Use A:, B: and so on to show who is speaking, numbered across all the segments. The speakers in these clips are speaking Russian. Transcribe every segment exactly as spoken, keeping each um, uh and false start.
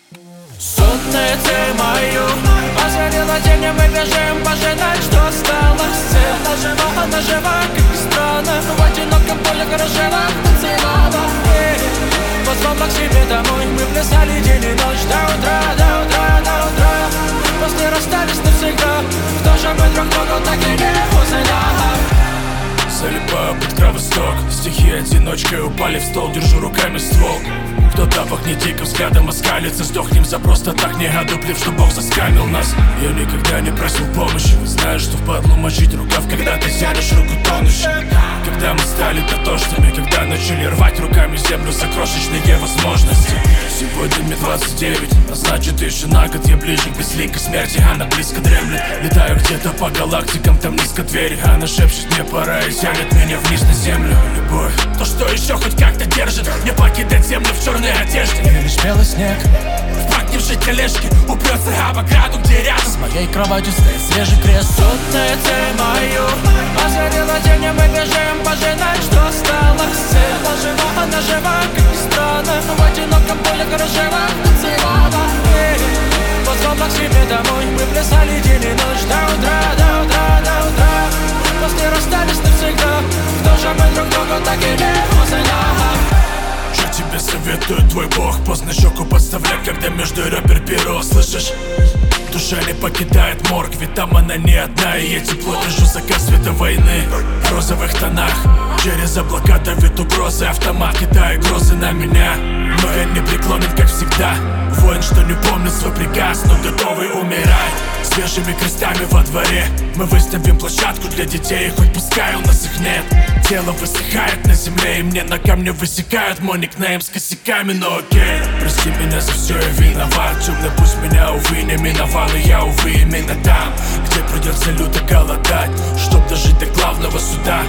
A: Сонная ты мою озарила день, и мы бежим пожинать, что осталось. Она жива, она жива, как ни странно. В одиноком поле гаражева танцевала. Позвала к себе домой, мы плясали день и ночь до утра, до утра, до утра. После расстались навсегда, кто же мы друг другу так и не узнали.
B: Залипаю под кровосток, стихи одиночкой упали в стол, держу руками ствол. Кто-то пахнет дико взглядом оскалится, сдохнем за просто так, не одуплив, что Бог заскамил нас. Я никогда не просил помощи, знаешь, что впадлу мочить рукав, когда ты тянешь руку тонущей. Когда мы стали дотошными, когда начали рвать руками землю за крошечные возможности. Сегодня мне двадцать девять, а значит еще на год я ближе к безликой смерти. Она близко дремлет, летаю где-то по галактикам, там низко двери. Она шепчет мне пора и тянет меня вниз на землю. Любовь, то, что еще хоть как-то держит, не покидать землю в черной одежде.
A: Или белый снег
B: в прогнившей тележке упрется об ограду, где рядом
A: с моей кроватью стоит свежий крест. Сонная ты мою озарила день, и мы бежим пожинать, что осталось. Она жива, она жива, как ни странно. В одиноком поле гаражева танцевала. Позвала к себе домой, мы плясали день и ночь до утра, до утра, до утра. После расстались навсегда, кто же мы друг другу так и не узнали.
B: Что тебе советует твой бог? Поздно щеку подставлять, когда между ребер перо, слышишь? Душа не покидает морг, ведь там она не одна. И я тепло держу заказ света войны в розовых тонах. Через облака давит угрозы, автомат кидает грозы на меня. Но я не преклонен, как всегда. Воин, что не помнит свой приказ, но готовый умирать. Свежими крестами во дворе мы выставим площадку для детей, хоть пускай у нас их нет. Тело высыхает на земле, и мне на камне высекают мой никнейм с косяками, но окей. Прости меня за все, я виноват. Темный пусть меня, увы, не миновал, и я, увы, именно там, где придется люто голодать, чтоб дожить до главного суда.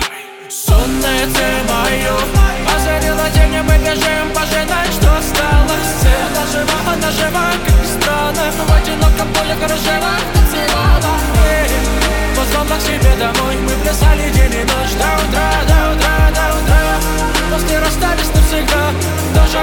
A: Сонная ты мою озарила день, и мы бежим пожинать, что осталось. Она жива, она жива, как ни странно. В одиноком поле гаражева танцевала. Позвала к себе домой, мы плясали день и ночь до утра, до утра, до утра. После расстались навсегда, кто же